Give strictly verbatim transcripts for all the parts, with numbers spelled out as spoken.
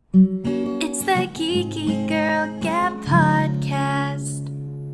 It's the Geeky Girl Gab podcast.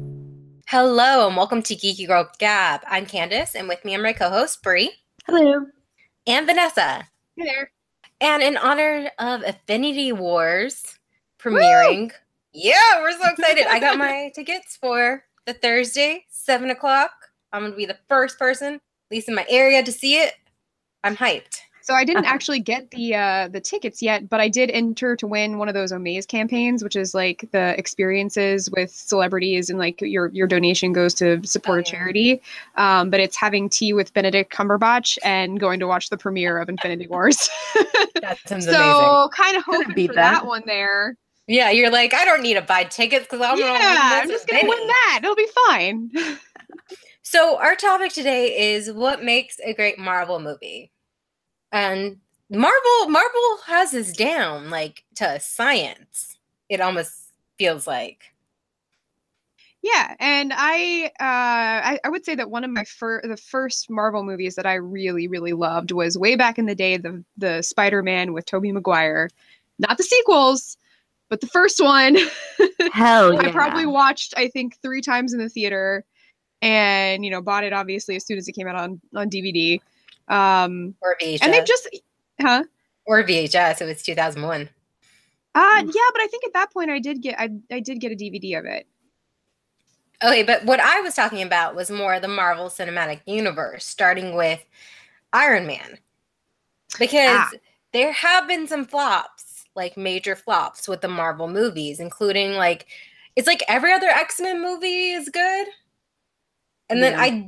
Hello and welcome to Geeky Girl Gab. I'm Candace, and with me are my co-hosts Brie. Hello. And Vanessa. Hey there. And in honor of Infinity Wars premiering, Woo! yeah, we're so excited. I got my tickets for the Thursday, seven o'clock. I'm going to be the first person, at least in my area, to see it. I'm hyped. So I didn't actually get the uh, the tickets yet, but I did enter to win one of those Omaze campaigns, which is like the experiences with celebrities, and like your your donation goes to support oh, yeah. a charity. Um, but it's having tea with Benedict Cumberbatch and going to watch the premiere of Infinity Wars. That sounds so amazing. Kind of hoping for that. that one there. Yeah, you're like, I don't need to buy tickets because I'm yeah, gonna I'm just gonna win that. It'll be fine. So our topic today is what makes a great Marvel movie. And Marvel Marvel has this down, like, to science. It almost feels like. Yeah, and I, uh, I I would say that one of my fir- the first Marvel movies that I really really loved was way back in the day, the the Spider-Man with Tobey Maguire, not the sequels, but the first one. Hell yeah! I probably watched I think three times in the theater, and you know bought it obviously as soon as it came out on on D V D. Um, or V H S. And they just, huh? Or V H S. It was two thousand one. Uh, yeah, but I think at that point I did get I I did get a D V D of it. Okay, but what I was talking about was more the Marvel Cinematic Universe, starting with Iron Man, because ah. there have been some flops, like major flops with the Marvel movies, including like it's like every other X-Men movie is good, and yeah. then I.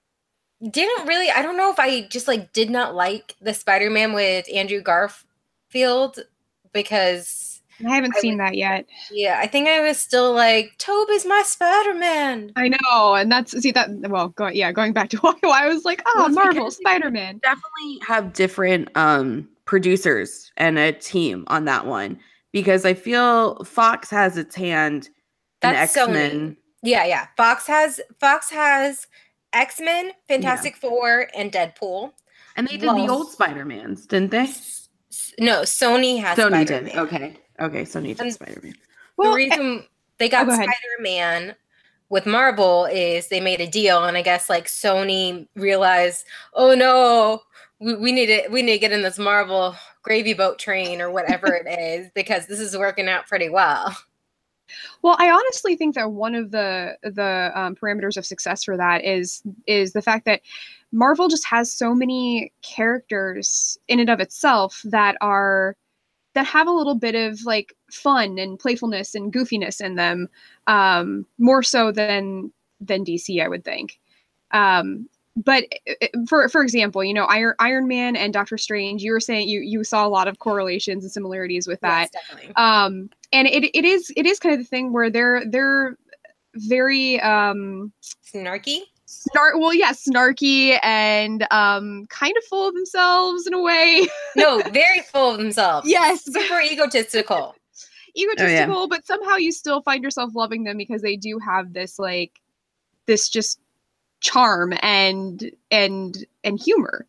Didn't really, I don't know if I just like did not like the Spider-Man with Andrew Garfield because I haven't I seen was, that yet. Yeah, I think I was still like, Tobey's my Spider-Man. I know, and that's see that well, going yeah, going back to why, why I was like, oh, well, Marvel Spider-Man. Definitely have different um producers and a team on that one because I feel Fox has its hand in X-Men. Sony. Yeah, yeah. Fox has Fox has X-Men, Fantastic yeah. Four, and Deadpool. And they did well, the old Spider-Mans, didn't they? S- no, Sony has Sony Spider-Man. did. Okay. Okay, Sony did and Spider-Man. Well, the reason they got oh, go Spider-Man with Marvel is they made a deal, and I guess like Sony realized, oh no, we, we need to we need to get in this Marvel gravy boat train or whatever it is because this is working out pretty well. Well, I honestly think that one of the the um, parameters of success for that is is the fact that Marvel just has so many characters in and of itself that are that have a little bit of like fun and playfulness and goofiness in them, um, more so than than D C, I would think. Um, but for for example, you know, Iron Iron Man and Doctor Strange, you were saying you you saw a lot of correlations and similarities with that. Yes, definitely. Um, and it it is it is kind of the thing where they're they're very um, snarky. Snark. Well, yeah, snarky and um, kind of full of themselves in a way. No, very full of themselves. Yes, super egotistical. Egotistical, oh, yeah. But somehow you still find yourself loving them because they do have this like this just charm and and and humor.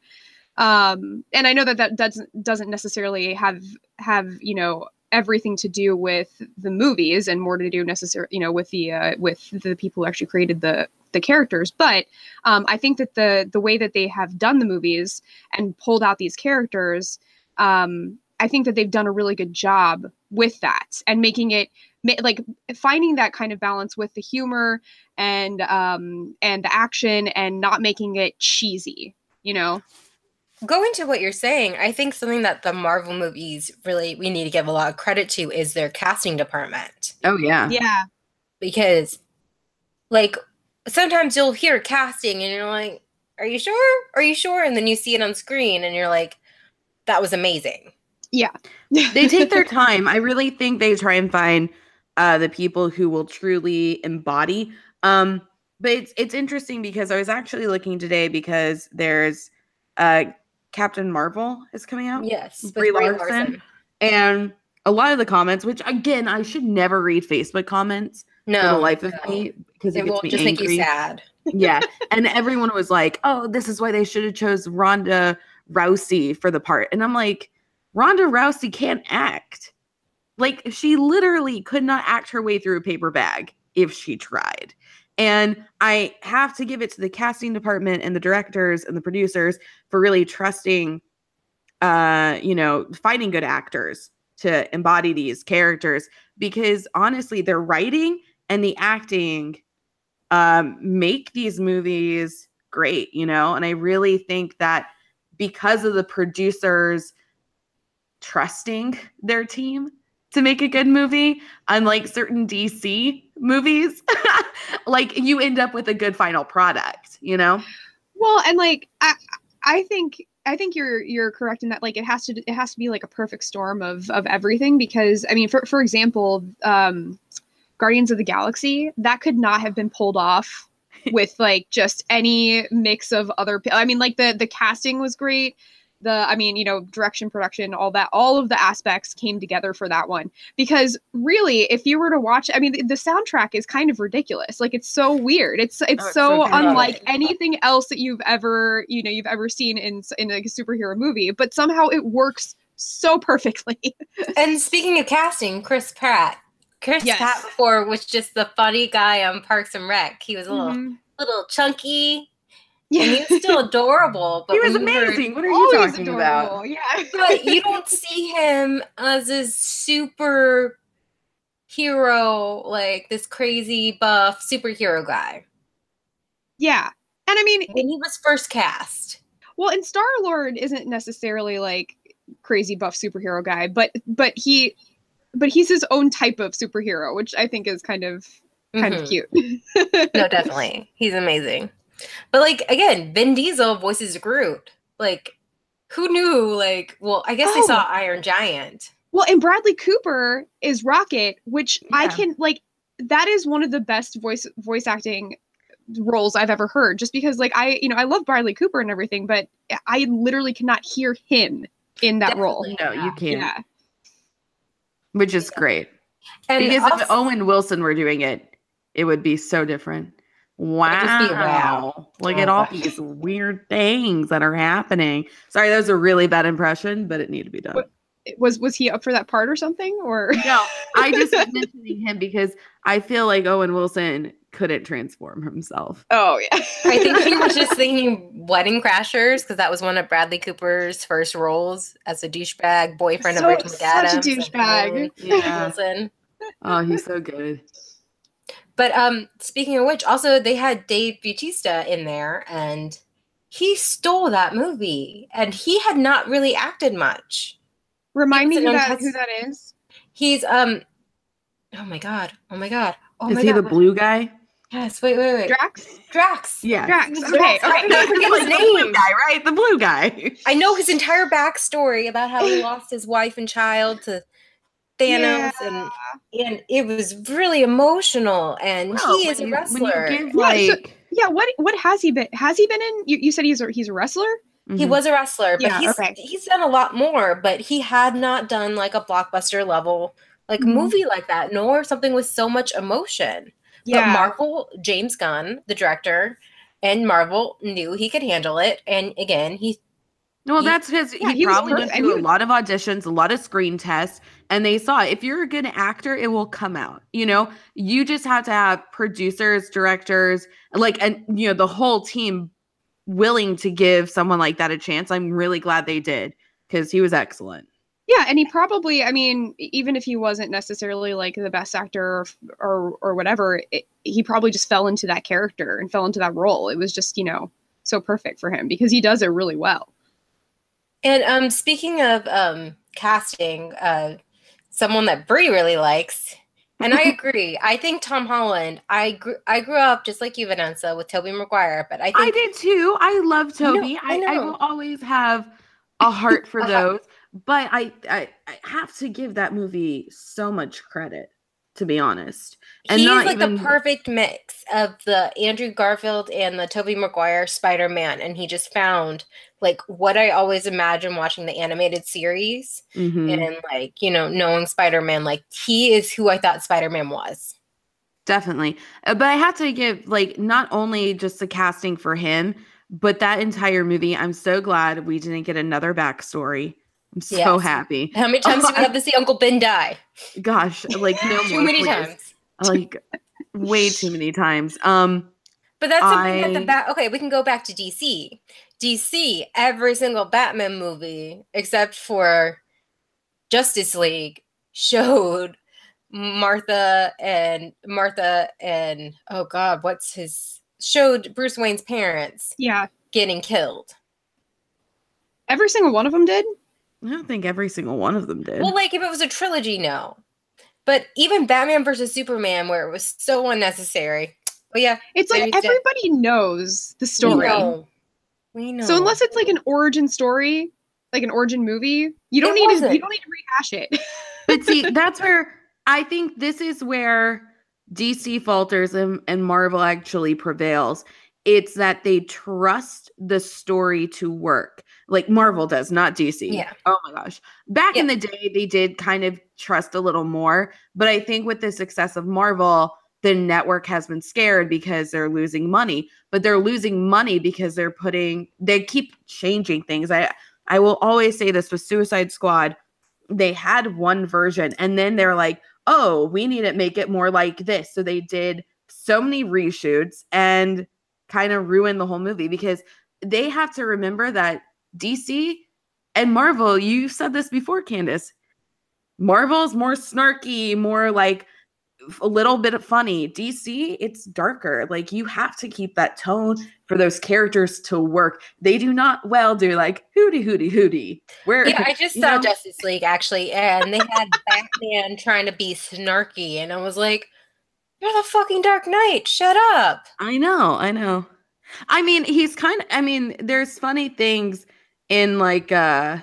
Um, and I know that that doesn't doesn't necessarily have have you know. everything to do with the movies and more to do necessarily, you know, with the uh, with the people who actually created the the characters. But um, I think that the the way that they have done the movies and pulled out these characters, um, I think that they've done a really good job with that and making it like finding that kind of balance with the humor and um, and the action and not making it cheesy, you know. Going to what you're saying, I think something that the Marvel movies really we need to give a lot of credit to is their casting department. Oh, yeah. Yeah. Because, like, sometimes you'll hear casting and you're like, are you sure? Are you sure? And then you see it on screen and you're like, that was amazing. Yeah. They take their time. I really think they try and find uh, the people who will truly embody. Um, but it's, it's interesting because I was actually looking today because there's uh, Captain Marvel is coming out. Yes. Brie Larson. Larson. And a lot of the comments, which again, I should never read Facebook comments no, for the life no. of me because it, it gets will me just angry. make you sad. Yeah. And everyone was like, oh, this is why they should have chose Ronda Rousey for the part. And I'm like, Ronda Rousey can't act. Like, she literally could not act her way through a paper bag if she tried. And I have to give it to the casting department and the directors and the producers for really trusting, uh, you know, finding good actors to embody these characters, because honestly, their writing and the acting um, make these movies great, you know? And I really think that because of the producers trusting their team to make a good movie, unlike certain D C movies, like you end up with a good final product, you know? Well, and like I I think I think you're you're correct in that, like, it has to it has to be like a perfect storm of of everything, because I mean, for for example, um Guardians of the Galaxy, that could not have been pulled off with like just any mix of other I mean, like the the casting was great. The, I mean, you know, direction, production, all that, all of the aspects came together for that one. Because really, if you were to watch, I mean, the, the soundtrack is kind of ridiculous. Like, it's so weird. It's it's, oh, it's so, so unlike anything else that you've ever, you know, you've ever seen in in like a superhero movie. But somehow it works so perfectly. And speaking of casting, Chris Pratt. Chris yes. Pratt before was just the funny guy on Parks and Rec. He was a little, mm-hmm. little chunky. Yeah. And he was still adorable. But he was amazing. Heard, what are you talking about? Yeah. But you don't see him as a super hero, like this crazy buff superhero guy. Yeah. And I mean, when he was first cast. Well, and Star-Lord isn't necessarily like crazy buff superhero guy, but but he but he's his own type of superhero, which I think is kind of kind mm-hmm. of cute. No, definitely. He's amazing. But, like, again, Vin Diesel voices Groot. Like, who knew? Like, well, I guess oh. they saw Iron Giant. Well, and Bradley Cooper is Rocket, which yeah. I can, like, that is one of the best voice voice acting roles I've ever heard. Just because, like, I, you know, I love Bradley Cooper and everything, but I literally cannot hear him in that Definitely role. No, you can't. Yeah. Which is great. And because also, if Owen Wilson were doing it, it would be so different. Wow. wow. Look oh, at all gosh. these weird things that are happening. Sorry, that was a really bad impression, but it needed to be done. What, was was he up for that part or something? Or no, I just was mentioning him because I feel like Owen Wilson couldn't transform himself. Oh, yeah. I think he was just thinking Wedding Crashers, because that was one of Bradley Cooper's first roles as a douchebag boyfriend so, of Rachel McAdams. Such a douchebag. Yeah. Wilson. Oh, he's so good. But um, speaking of which, also they had Dave Bautista in there, and he stole that movie, and he had not really acted much. Remind me who that, who that is. He's um, oh my god, oh my god, oh is my he god. the blue guy? Yes. Wait, wait, wait. Drax. Drax. Yeah. Drax. Drax. Okay. Okay. I forget his name. The blue guy, right? The blue guy. I know his entire backstory about how he lost his wife and child to Thanos, yeah. and and it was really emotional. And well, he is a wrestler. When you give, like, yeah, so, yeah. What what has he been? Has he been in? You, you said he's a, he's a wrestler. Mm-hmm. He was a wrestler, but yeah, he's okay. he's done a lot more. But he had not done like a blockbuster level like mm-hmm. movie like that, nor something with so much emotion. Yeah. But Marvel, James Gunn, the director, and Marvel knew he could handle it. And again, he. Well, he, that's his. Yeah, he, he probably went through was, a lot of auditions, a lot of screen tests, and they saw if you're a good actor, it will come out. You know, you just have to have producers, directors, like, and you know, the whole team willing to give someone like that a chance. I'm really glad they did, because he was excellent. Yeah, and he probably, I mean, even if he wasn't necessarily like the best actor or or, or whatever, it, he probably just fell into that character and fell into that role. It was just, you know, so perfect for him because he does it really well. And um, speaking of um, casting, uh, someone that Brie really likes, and I agree. I think Tom Holland. I grew. I grew up just like you, Vanessa, with Tobey Maguire. But I think I did too. I love Tobey. No, I, I, I will always have a heart for those. But I, I, I have to give that movie so much credit, to be honest. And he's not like even... the perfect mix of the Andrew Garfield and the Tobey Maguire Spider-Man, and he just found like what I always imagine watching the animated series, mm-hmm. and like, you know, knowing Spider-Man, like he is who I thought Spider-Man was. Definitely. Uh, but I have to give like not only just the casting for him, but that entire movie. I'm so glad we didn't get another backstory I'm so Yes. happy. How many times Oh, do we have to see Uncle Ben die? Gosh, like no more. Too many please. times. Like way too many times. Um, But that's something that the I- bat. Okay, we can go back to D C. D C, every single Batman movie except for Justice League showed Martha and Martha and oh god, what's his showed Bruce Wayne's parents Yeah. getting killed. Every single one of them did. I don't think every single one of them did. Well, like if it was a trilogy, no. But even Batman versus Superman, where it was so unnecessary. Oh yeah, It's like There's that- everybody knows the we story. know. We know. So unless it's like an origin story, like an origin movie, you don't It need to wasn't. you don't need to rehash it. But see, that's where I think this is where D C falters and, and Marvel actually prevails. It's that they trust the story to work. Like Marvel does, not D C. Yeah. Oh my gosh. Back in Yeah. the day, they did kind of trust a little more. But I think with the success of Marvel, the network has been scared because they're losing money. But they're losing money because they're putting, they keep changing things. I, I will always say this with Suicide Squad. They had one version and then they're like, oh, we need to make it more like this. So they did so many reshoots and kind of ruined the whole movie because they have to remember that D C and Marvel, you said this before, Candace, Marvel's more snarky, more like a little bit of funny. D C, it's darker. Like you have to keep that tone for those characters to work. They do not well do like hooty hooty hooty. Where Yeah, I just you saw know? Justice League actually, and they had Batman trying to be snarky, and I was like, "You're the fucking Dark Knight. Shut up." I know, I know. I mean, he's kind of I mean, there's funny things in like uh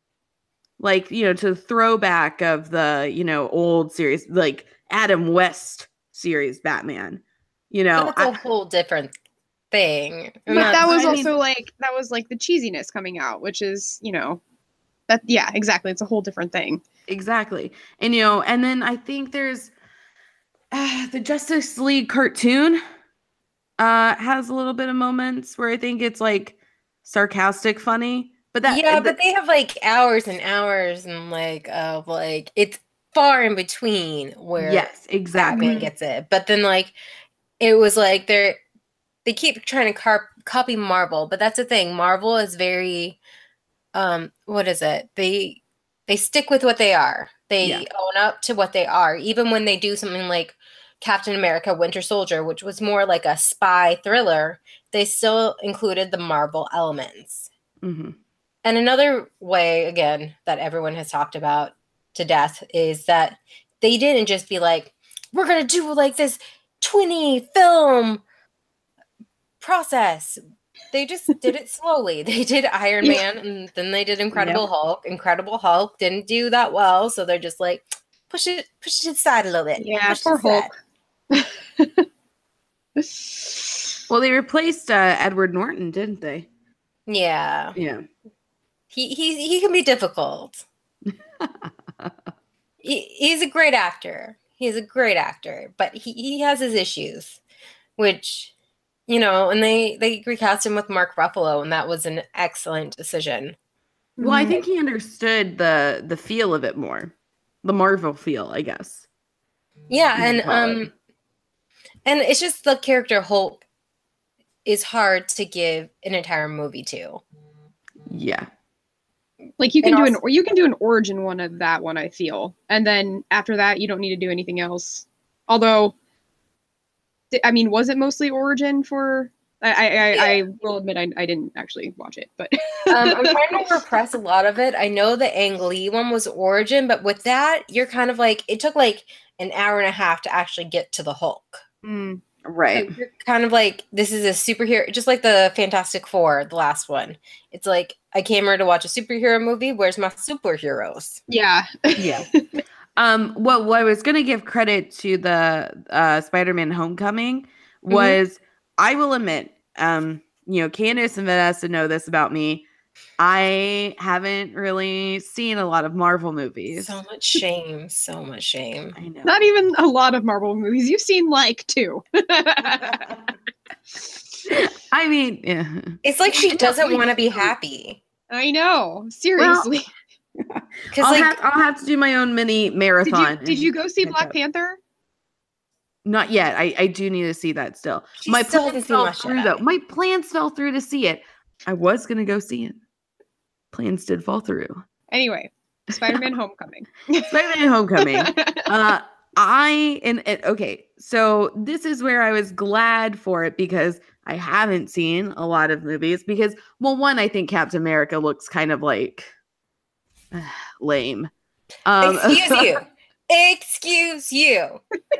like, you know, to the throwback of the, you know, old series, like Adam West series Batman. You know, That's a I- whole different thing. But I'm not- that was I mean- also like that was like the cheesiness coming out, which is, you know, that yeah, exactly. It's a whole different thing. exactly. And you know, and then I think there's uh, the Justice League cartoon uh has a little bit of moments where I think it's like sarcastic funny. But that yeah, the- but they have like hours and hours and like of like it's far in between where yes, exactly. Batman gets it. But then like it was like they're they keep trying to car- copy Marvel, but that's the thing. Marvel is very um what is it? They they stick with what they are. They Yeah. own up to what they are. Even when they do something like Captain America Winter Soldier, which was more like a spy thriller, they still included the Marvel elements. hmm And another way, again, that everyone has talked about to death is that they didn't just be like, we're going to do like this twenty film process. They just did it slowly. They did Iron Man and then they did Incredible Hulk. Incredible Hulk didn't do that well. So they're just like, push it, push it to the side a little bit. Yeah, push it poor to the side. Hulk. Well, they replaced uh, Edward Norton, didn't they? Yeah. Yeah. He, he, he can be difficult. he, he's a great actor. He's a great actor, but he, he has his issues, which, you know, and they, they recast him with Mark Ruffalo, and that was an excellent decision. Well, I think he understood the the feel of it more, the Marvel feel, I guess. Yeah, you and could call it. um, and it's just the character Hulk is hard to give an entire movie to. Yeah. Like you can And do an also- or you can do an origin one of that one, I feel, and then after that you don't need to do anything else. Although, th- I mean, was it mostly origin for? I I, I, I will admit I, I didn't actually watch it, but Um, I'm trying to repress a lot of it. I know the Ang Lee one was origin, but with that, you're kind of like it took like an hour and a half to actually get to the Hulk. Mm. Right. So you're kind of like this is a superhero, just like the Fantastic Four, the last one. It's like I came here to watch a superhero movie. Where's my superheroes? yeah, Yeah. um. Well, what I was going to give credit to the uh, Spider-Man: Homecoming was, I will admit, um, you know, Candace and Vanessa know this about me. I haven't really seen a lot of Marvel movies. So much shame, so much shame. I know. not even a lot of Marvel movies. You've seen like two. I mean, yeah. It's like she I know, doesn't we want to be do. happy. I know, seriously. Because I'll, like have, I'll have to do my own mini marathon. Did you, did you go see catch Black up. Panther? Not yet. I, I do need to see that still. She My still plans hasn't seen fell much through yet. though. My plans fell through to see it. I was gonna go see it. Plans did fall through. Anyway, Spider-Man Homecoming. Spider-Man Homecoming. uh, I and, and okay, so this is where I was glad for it because I haven't seen a lot of movies. Because well, one, I think Captain America looks kind of like uh, lame. Um, excuse you. Excuse you.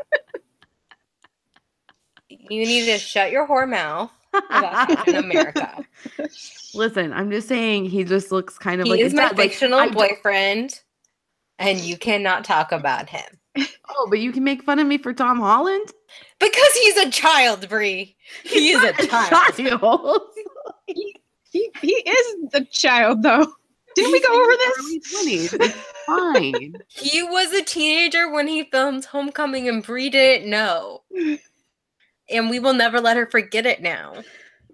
You need to shut your whore mouth about Captain America. Listen, I'm just saying he just looks kind of He like is a my dad. Like, fictional I don't- boyfriend, and you cannot talk about him. Oh, but you can make fun of me for Tom Holland? Because he's a child, Brie. He is a child. child. he, he, he is the child, though. Didn't we go over this? Early twenties. It's fine. He was a teenager when he filmed Homecoming, and Brie didn't know. And we will never let her forget it now.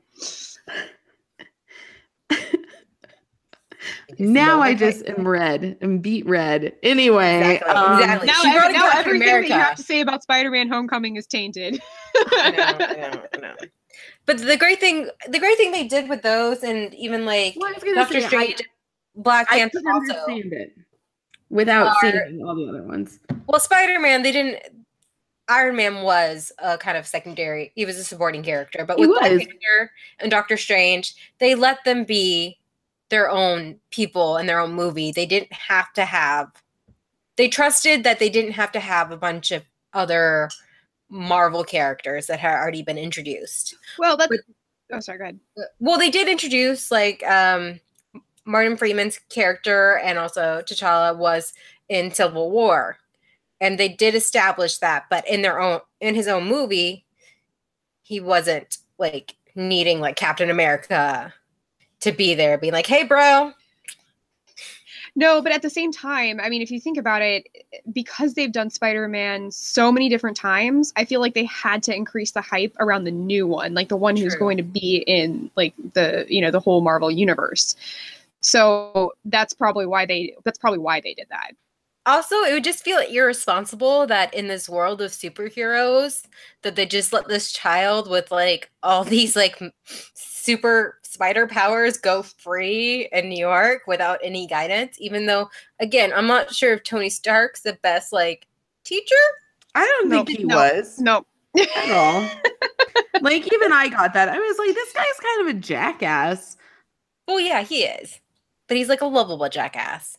Now I just am red and beat red. Anyway, Exactly, um, exactly. Now, She brought every, up now Captain everything that you America. have to say about Spider-Man Homecoming is tainted. I know, I know, I know. But the great thing, the great thing they did with those, and even like well, I was gonna Doctor say, Strange, I, Black I Panther could also. understand it without Are- seeing all the other ones. Well, Spider-Man, they didn't. Iron Man was a kind of secondary. He was a supporting character, but He with Black was. Panther and Doctor Strange, they let them be their own people in their own movie. They didn't have to have. They trusted that they didn't have to have a bunch of other Marvel characters that had already been introduced. Well, that's... But- Oh, sorry, go ahead. Well, they did introduce like um, Martin Freeman's character, and also T'Challa was in Civil War. And they did establish that, but in their own, in his own movie, he wasn't like needing like Captain America to be there, being like, "Hey, bro." No, but at the same time, I mean, if you think about it, because they've done Spider-Man so many different times, I feel like they had to increase the hype around the new one, like the one who's True. going to be in like the, you know, the whole Marvel universe. So that's probably why they, that's probably why they did that. Also, it would just feel irresponsible that in this world of superheroes, that they just let this child with like all these like m- super spider powers go free in New York without any guidance. Even though, again, I'm not sure if Tony Stark's the best like teacher. I don't No, think he no. was No. at all. Like even I got that. I was like, this guy's kind of a jackass. Well, yeah, he is, but he's like a lovable jackass.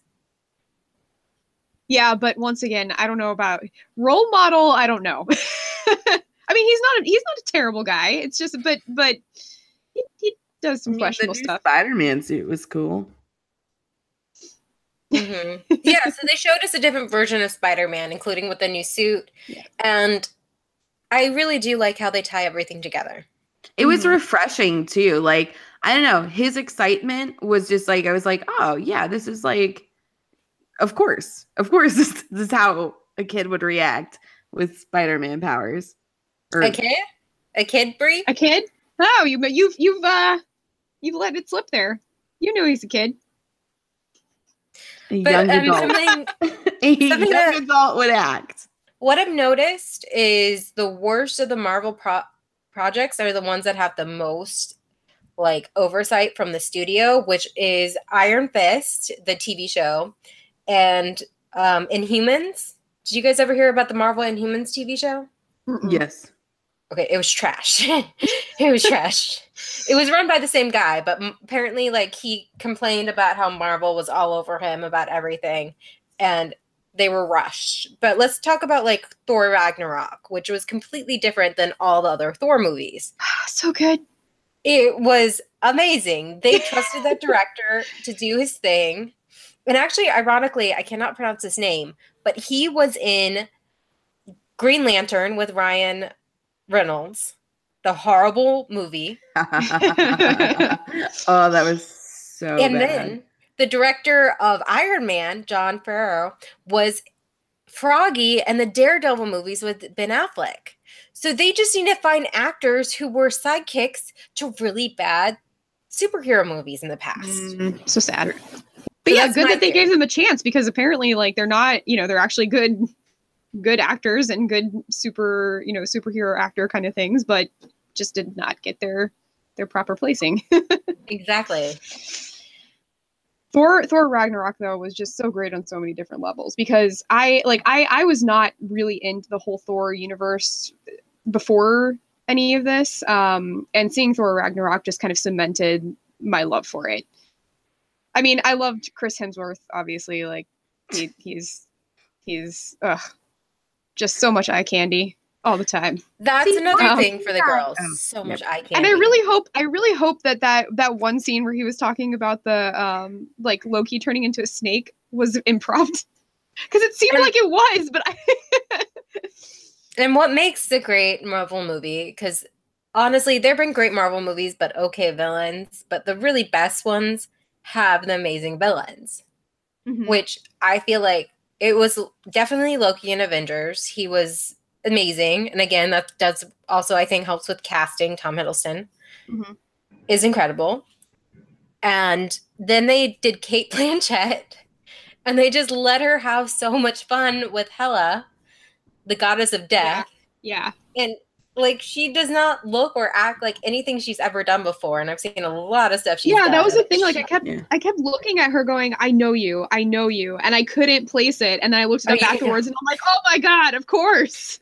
Yeah, but once again, I don't know about role model. I don't know. I mean, he's not a, he's not a terrible guy. It's just, but but he, he does some I mean, questionable the new stuff. Spider-Man suit was cool. Mhm. Yeah, so they showed us a different version of Spider-Man, including with the new suit, Yeah. and I really do like how they tie everything together. It was Mhm. refreshing too. Like, I don't know, his excitement was just like, I was like, oh yeah, this is like, of course, of course, this, this is how a kid would react with Spider-Man powers. Or, A kid, a kid, Brie. A kid? Oh, you but you've you've uh you've let it slip there. You knew he's a kid. a But young um, adult. something, a something young that- adult would act. what I've noticed is the worst of the Marvel pro- projects are the ones that have the most like oversight from the studio, which is Iron Fist, the T V show, and um, Inhumans. Did you guys ever hear about the Marvel Inhumans T V show? Mm-mm. Yes. Okay, it was trash. It was trash. It was run by the same guy, but m- apparently, like, he complained about how Marvel was all over him about everything, and they were rushed. But let's talk about, like, Thor Ragnarok, which was completely different than all the other Thor movies. So good. It was amazing. They trusted that director to do his thing. And actually, ironically, I cannot pronounce his name, but he was in Green Lantern with Ryan Reynolds, the horrible movie. Oh, that was so and bad. then the director of Iron Man, John Favreau, was Froggy and the Daredevil movies with Ben Affleck. So they just need to find actors who were sidekicks to really bad superhero movies in the past. Mm, so sad. But So yeah, that's good my that they theory. gave them a chance because apparently, like, they're not, you know, they're actually good, good actors and good super, you know, superhero actor kind of things, but just did not get their their proper placing. Exactly. Thor Thor Ragnarok though was just so great on so many different levels because I like I I was not really into the whole Thor universe before any of this, um, and seeing Thor Ragnarok just kind of cemented my love for it. I mean, I loved Chris Hemsworth, obviously. Like he, he's he's ugh, just so much eye candy all the time. That's See, another um, thing for the yeah. girls. Oh, So yeah. much eye candy. And I really hope, I really hope that that that one scene where he was talking about the um like Loki turning into a snake was improv, because it seemed And- like it was, but I. And what makes a great Marvel movie, because honestly, there have been great Marvel movies, but okay villains, but the really best ones have the amazing villains, Mhm. which I feel like it was definitely Loki in Avengers. He was amazing. And again, that does also, I think, helps with casting. Tom Hiddleston Mhm. is incredible. And then they did Kate Blanchett, and they just let her have so much fun with Hela, the goddess of death. Yeah. And like, she does not look or act like anything she's ever done before. And I've seen a lot of stuff she's Yeah, done. that was the thing. Like I kept, Yeah. I kept looking at her, going, "I know you, I know you," and I couldn't place it. And then I looked it Oh, up yeah. afterwards, and I'm like, "Oh my god, of course!"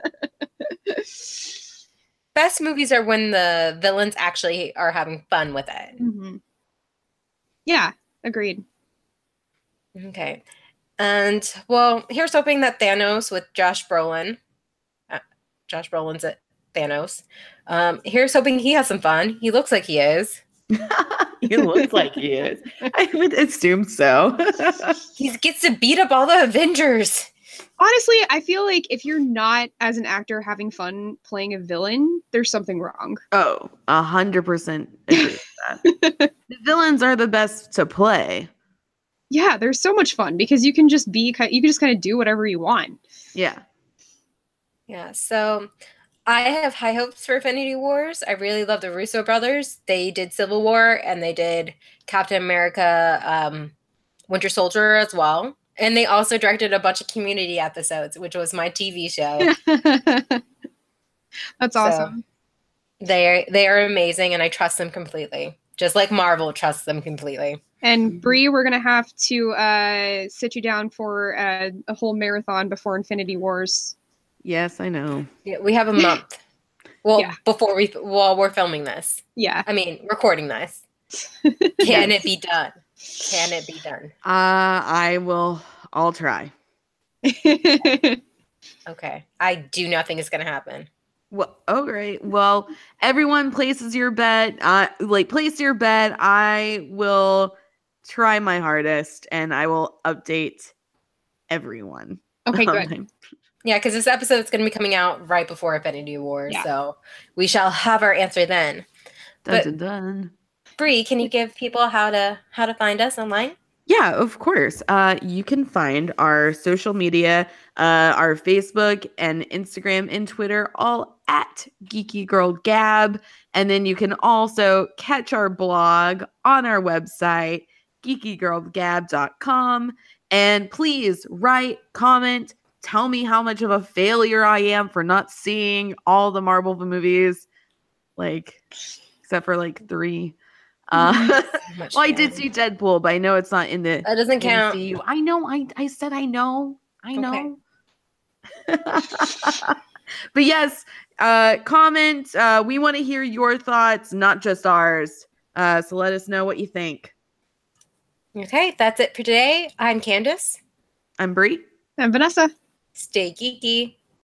Best movies are when the villains actually are having fun with it. Mm-hmm. Yeah, agreed. Okay. And well, here's hoping that Thanos with Josh Brolin, uh, Josh Brolin's at Thanos. Um, here's hoping he has some fun. He looks like he is. He looks like he is. I would assume so. He gets to beat up all the Avengers. Honestly, I feel like if you're not, as an actor, having fun playing a villain, there's something wrong. Oh, a hundred percent agree with that. The villains are the best to play. Yeah, there's so much fun because you can just be, ki- you can just kind of do whatever you want. Yeah. Yeah, so I have high hopes for Infinity Wars. I really love the Russo brothers. They did Civil War and they did Captain America, um, Winter Soldier as well. And they also directed a bunch of Community episodes, which was my T V show. That's So- awesome. They they are amazing, and I trust them completely, just like Marvel trusts them completely. And Bree, we're gonna have to uh, sit you down for uh, a whole marathon before Infinity Wars. Yes, I know. Yeah, we have a month. Well, Yeah. before we while we're filming this, Yeah. I mean recording this. Can it be done? Can it be done? Uh, I will. I'll try. Okay, I do not think it's gonna happen. Well, oh great. Well, everyone places your bet. Uh, like place your bet. I will try my hardest, and I will update everyone. Okay, on good. my- Yeah, because this episode is going to be coming out right before Infinity War, Yeah. so we shall have our answer then. Dun, But- dun, dun. Bree, can you give people how to how to find us online? Yeah, of course. Uh, you can find our social media, uh, our Facebook and Instagram and Twitter, all at Geeky Girl Gab. And then you can also catch our blog on our website, geeky girl gab dot com. And please write, comment, tell me how much of a failure I am for not seeing all the Marvel movies, like, except for like three. Uh, Much well, I did failing. see Deadpool, but I know it's not in the That doesn't count. M C U. I know. I I said I know. I Okay. know. But yes, uh, comment. Uh, we want to hear your thoughts, not just ours. Uh, so let us know what you think. Okay, that's it for today. I'm Candace. I'm Bree. And Vanessa. Stay geeky.